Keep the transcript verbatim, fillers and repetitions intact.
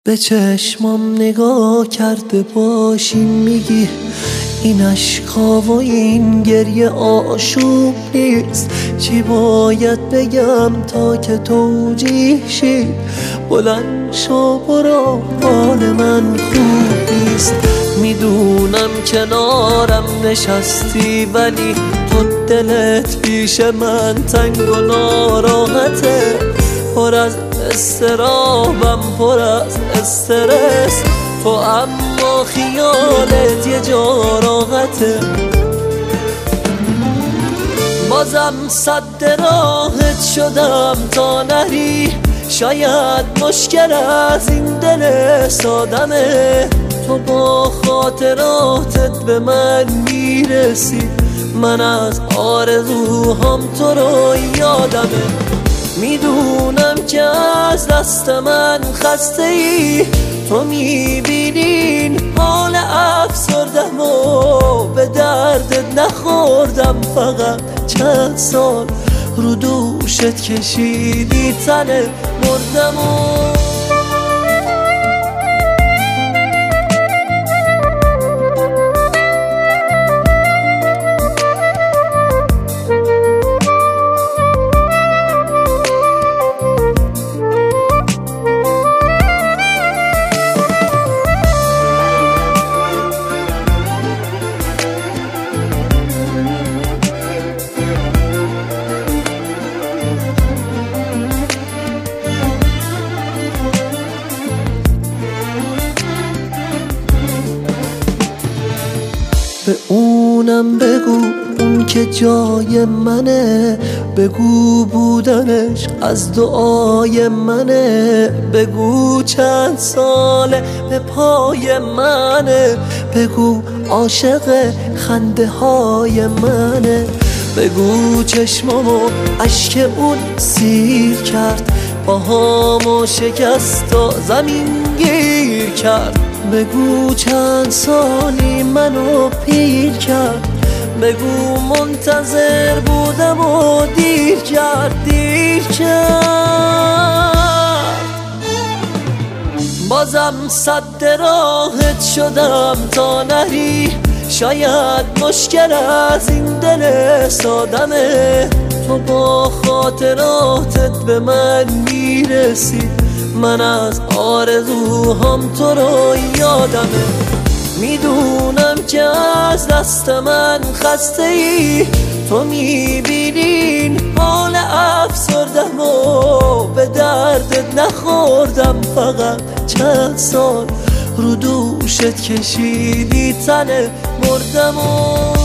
به چشمام نگاه کرده باشی میگی این اشکا و این گریه آشوب نیست. چی باید بگم تا که توجیه شی؟ بلند شو برو حال من خوب نیست. میدونم کنارم نشستی ولی تو دلت پیش من تنگ و ناراحته. پر از استرابم پر از استرس تو، اما خیالت یه جا راحته. بازم صد راحت شدم تا نری، شاید مشکل از این دل سادمه. تو با خاطراتت به من میرسی، من از آرزوهام تو رو یادمه. میدونم که از دست من خسته ای، تو میبینین حال افسردم و به دردت نخوردم. فقط چند سال رو دوشت کشیدی تنه مردم و به اونم بگو اون که جای منه، بگو بودنش از دعای منه. بگو چند ساله به پای منه، بگو عاشق خنده های منه. بگو چشمامو اشک اون سیر کرد، پاهامو شکست و زمین گیر کرد. بگو چند سالی منو پیر کرد، بگو منتظر بودم و دیر کرد دیر کرد. بازم صد راحت شدم تا نری، شاید مشکل از این دل سادمه. تو با خاطراتت به من میرسی، من از آرزوهام تو رو یادمه. میدونم که از دست من خسته ای، تو میبینین حال افسردم و به دردت نخوردم. فقط چند سال رو دوشت کشیدی تنه مردم و